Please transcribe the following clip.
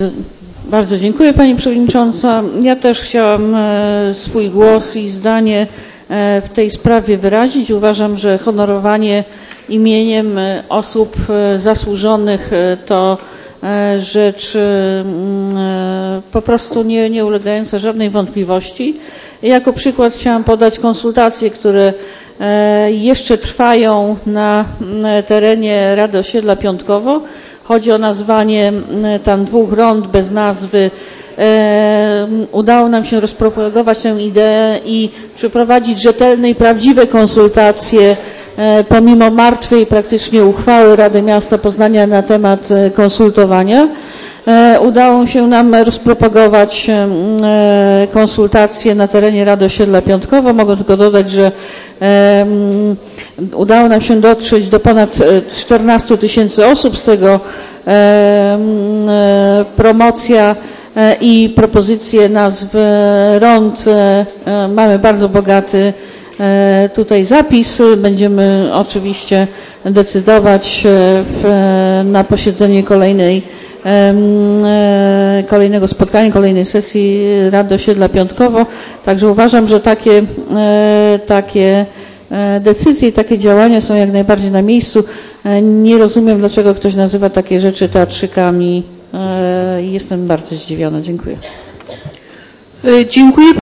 Bardzo dziękuję Pani Przewodnicząca. Ja też chciałam swój głos i zdanie w tej sprawie wyrazić. Uważam, że honorowanie imieniem osób zasłużonych to rzecz po prostu nie ulegająca żadnej wątpliwości. Jako przykład chciałam podać konsultacje, które jeszcze trwają na terenie Rady Osiedla Piątkowo. Chodzi o nazwanie tam 2 rond bez nazwy. Udało nam się rozpropagować tę ideę i przeprowadzić rzetelne i prawdziwe konsultacje pomimo martwej praktycznie uchwały Rady Miasta Poznania na temat konsultowania. Udało się nam rozpropagować konsultacje na terenie Rady Osiedla Piątkowo. Mogę tylko dodać, że udało nam się dotrzeć do ponad 14 000 osób, z tego promocja i propozycje nazw rond. Mamy bardzo bogaty tutaj zapis. Będziemy oczywiście decydować na posiedzeniu kolejnego spotkania, kolejnej sesji Rady Osiedla Piątkowo. Także uważam, że takie decyzje i takie działania są jak najbardziej na miejscu. Nie rozumiem, dlaczego ktoś nazywa takie rzeczy teatrzykami. Jestem bardzo zdziwiona. Dziękuję. Dziękuję.